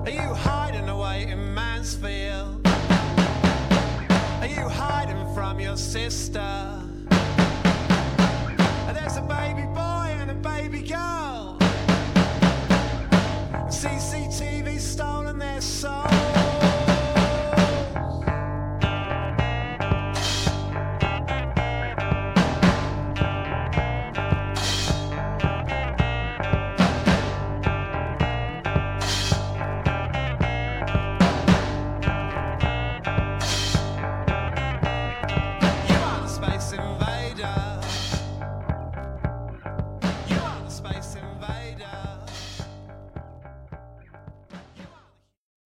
Are you hiding away in Mansfield? Are you hiding from your sister? There's a baby boy and a baby girl. CCTV stolen their soul.